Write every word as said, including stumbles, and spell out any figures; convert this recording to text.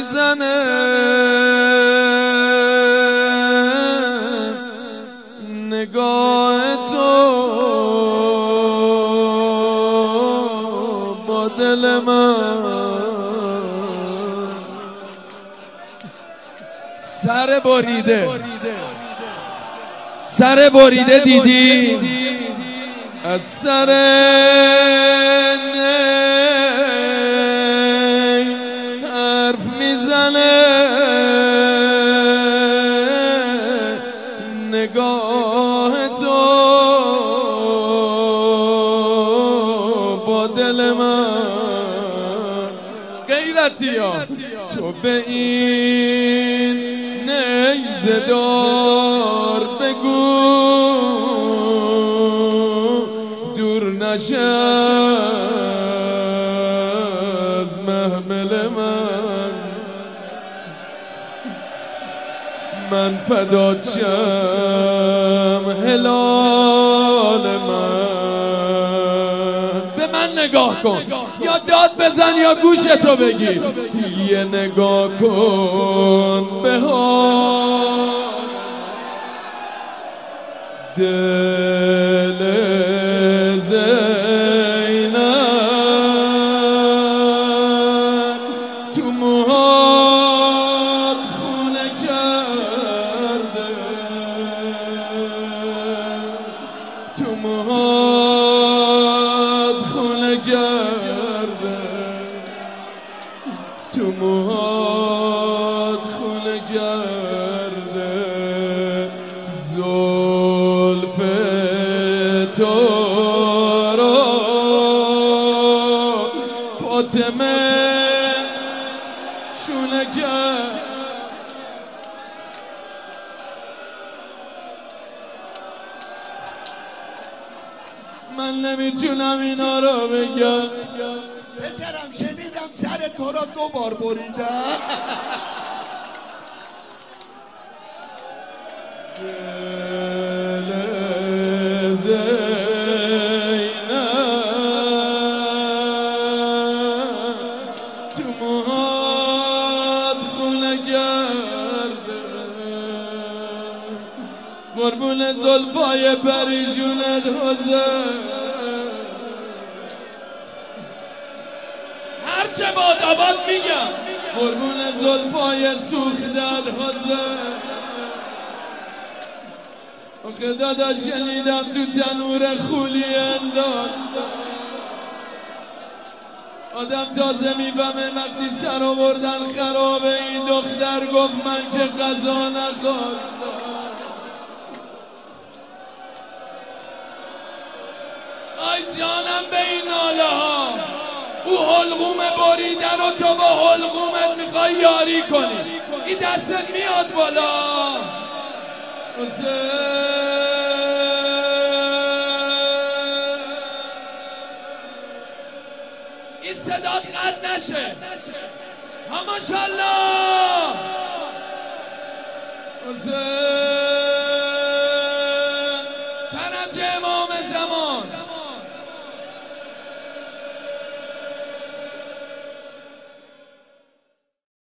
میزنه نگاه تو با دل من. سر بریده سر بریده دیدی از سر نی حرف میزنه نگاه تو با دل من. غیرتی ها تو به این نیزه دار بگو دور نشه از محمل من. من فدات شم هلال من. به من نگاه کن یا داد بزن یا گوشتو بگیر. یه نگاه کن به حال دل زینب. تو موهات خونه کرده تو موهات خونه کرده تو موهات خونه کرده. زلف تو رو فاطمه شونه کرد. من نمیتونم اینا رو بگم. پسرم شنیدم سر تو را دو بار بریدم. دل زینب تو موهات خونه کرده قربون زلفای پریشونت حسین. هرچه باد آباد میگم قربون زلفای سوختت حسین. آخه دادا شنیدم تو تنور خولی انداز آدم تازه میفهمه وقتی سر آوردن خرابه. این دختر گفت من چه غذا نخواستم. آی جانم به این ناله ها. او حلقوم بریده رو تو با حلقومت میخوای یاری کنی. این دستت میاد بالا این صدات قطع نشه. ها ماشالله